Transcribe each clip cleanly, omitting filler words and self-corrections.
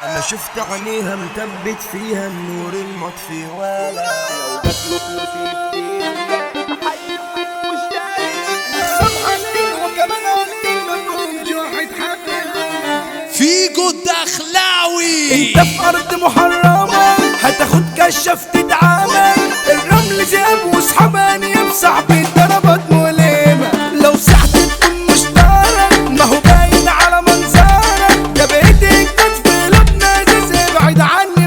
انا شفت عينيها مثبت فيها النور المطفي ولا لو جات له فلوسي فيجو الدخلاوي. انت في ارض محرمة هتاخد كشف تتعامل. الرمل ذئب وصحباني بصاحبي الضربات مؤلمة. لو سحت تكون مشترك ما هو باين على منظرك. ده بقيت انجاز في قلوبنا ازاز ابعد عني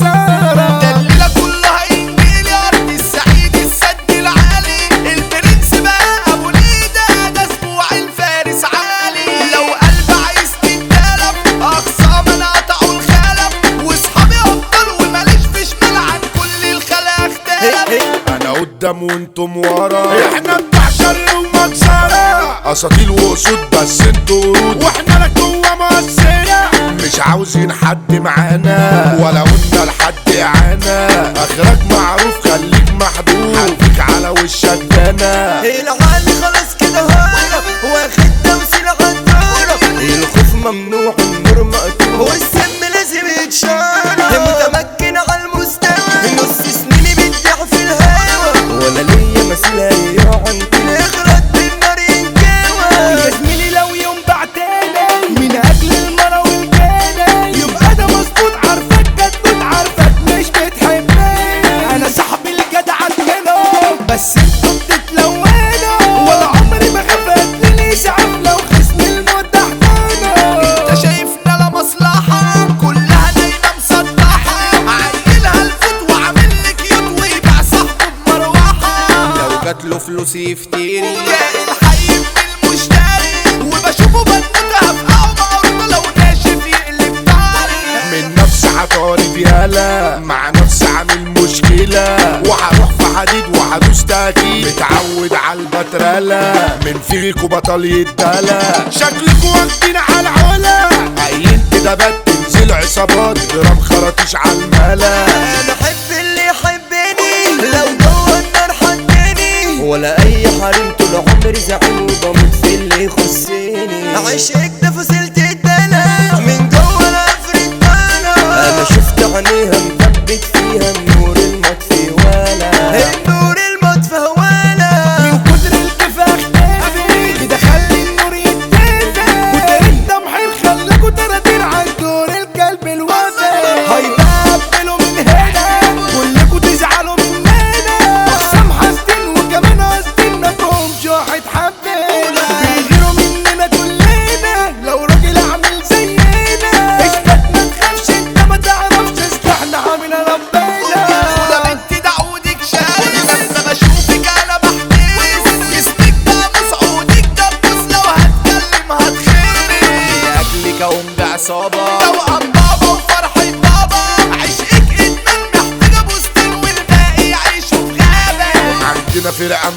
بحذرك. ده الليلة كلها انجيل يا ارض السعيد السد العالي. البرنس بقى ابو ليدة ده اسبوع الفارس عالي. لو قلب عايز تتالف اقصى من قطعوا الخلف. واصحابي ابطال وماليش في شمال عن كل الخلا اختلف. انا قدام وانتم ورا، احنا بتاع شر ومكسرة، اساطيل واسود بس انتوا ورود واحنا لك جوه مؤثرة. مش عاوزين حد معانا ولا قلنا لحد اعانا. اخرك معروف خليك محدود، هديك على وشك دانا. العالي خلاص كده هرب واخد توسيل عالدورة. الخوف ممنوع النور مقطوع والسم لازم يتشرب. متمكن على المستوى نص سنيني بتضيع في الهوا. ولا ليا مثيل هيقعن اغرق بالنار ينجوى. يا زميلي لو يوم بعتني من اجل المرا والجنة يبقى ده مظبوط. عارفك جدود عارفك مش بتحبني. انا صاحبي الجدع منهم بس انتوا بتتلونوا. ولا عمري ما خفت لي اسعاف لو خصم الموت تحتنا. انت شايفنا لا مصلحة كلها دايما مسطحة. عيلها الفوت وعامل لك كيوت ويبيع صاحبه بمروحة. لو جات له فلوس يفتري كائن حي من المشتري. وبشوفه بنوتها في قومة لو ناشف يقلب طاري. من نفس عطارد يالا مع نفس عامل مشكلة. وهروح في حديد وهدوس تأكيد. متعود على البترالة من فيكوا بطل يتدلى. شكلكوا واخدين على العلا قايلين كده بتنزل عصابات جرام خراطيش على الملا. انا احب اللي يحبني لو جوه النار حطني. ولا اي حريم طول عمري زعيم وبموت في اللي يخصني. عشقك ده فصلت الدلع من جوه العفريت طالع. انا شفت عينيها مثبت فيها النور المطفي ولا النور المطفي ولا. من كتر الكفاح اختفي كده خلي النور يتدفى. كتر الدمحير خلاكوا تراتير عن دور القلب الوفي. هيتقبلوا من هنا كلكوا تزعلوا مننا. اقسام حاسدين وكمان قاصدين مفهومش واحد حبينا. بيغيروا مننا كلنا لو راجل اعمل زينا. اثبت ما تخافش انت ما تعرفش اصلحنا عامل ربنا. ولا بنت دعودك شايف لما بشوفك انا بحتاس. جسمك ده مسعودك ده بص لو هتكلم هتخيري. لاجلك اقوم بعصابه توأم بابا وفرحة بابا. عشقك ادمان محتاجة بوستين والباقي يعيشوا في غابة. عندنا فرقة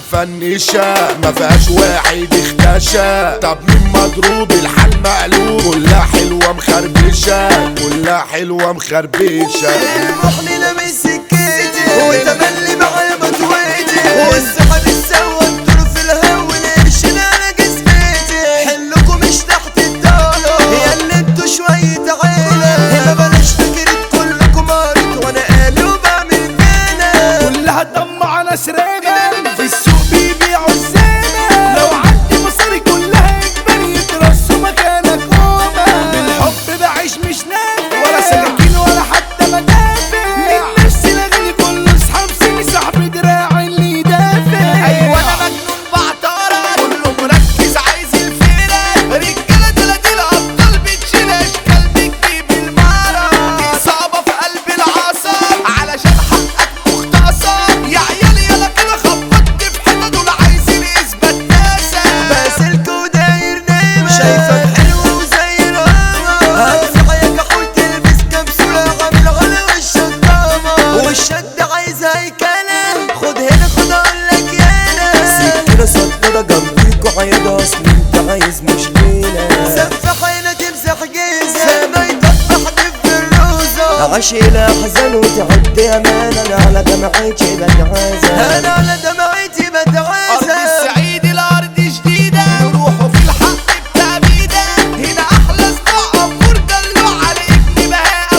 مفنشة ما فيهاش واحد اختشى. طب مين مضروب الحال مقلوب. كلها حلوة مخربشة كلها حلوة مخربشة. المحن لمس سكتي وتملي معايا متويتي. والسحب السوا انطر في الهوا والقرشين على جسمتي. حلكوا مش تحت الدولة يا اللي انتوا شوية عيلة. ما بلاش فكرة كلكم مريض وانا قالي وبعمل كده. كلها طمع ناس راجل في السوق بيبيعوا الزينة. لو عندي مصاري كلها اجباري يترصوا مكانك قومة. بالحب بعيش مش نافع ولا سكاكين ولا حتى مدافع. من نفسي الاغاني كله اصحاب سيني صاحبي دراعي اللي يدافع. ايوه انا مجنون بعطارة كله مركز عايز الفيرة. رجالة دلاديل ابطال بتشيل اشكال بتجيب المارة. دي اصابة في قلب العصا علشان حقك مختصر. يا عيالي يلا كده خبطت في حتة دول عايزين اثبات ناسا. باسلك وداير نايمة شايفك حلو وزي القمر. هتفعيك احاول تلبس كبسولة عامل على وشك قمر. والشد عايز هيكلة خد هنا خد اقولك يالا. سكينة صدادة جنبيك وعيادة اصل انت عايز مش ليلة. سفح هنا تمسح جيزة ما يطبح دب الروزة. عاشق الاحزان وتعدي امان. انا على دمعتي بتعازى. انا على دمعتي أرض بتعازى. السعيد الأرض جديدة. نروحوا في الحق بتأبيدة. هنا أحلى صباع أمور دلوع على ابن بهاء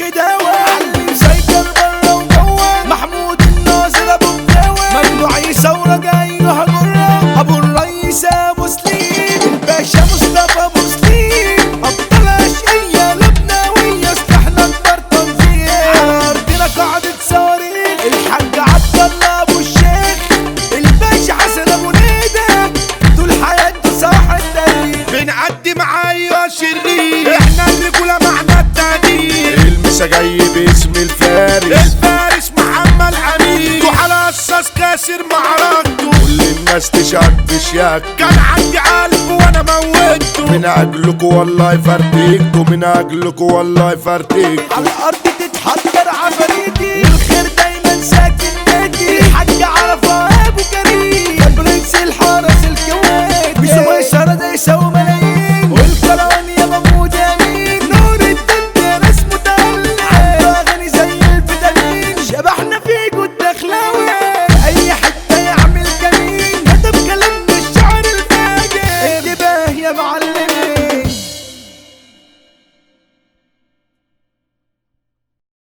دوا علي مسيطر برا وجوا محمود الناصر ابو الدوا ممنوع يثورة جاي هجرة ابو الريس ابو سليم الباشا مصطفى مسلم ابطال اشقية لبناوية سلاحنا اكبر تنظيم على ارضنا قاعدة صواريخ الحاج عبد الله ابو الشيخ الباشا حسن ابو نيدة طول حياته صاح التاريخ بنعدي معايا شرير احنا الرجولة معنا التقدير المسا جاي باسم الفارس محمد امين على اساس كاسر معركته كل الناس تشهد بشياك كان عندي قلب وانا موتته من اجلكوا والله فرتكته من اجلكوا والله فرتكته على الارض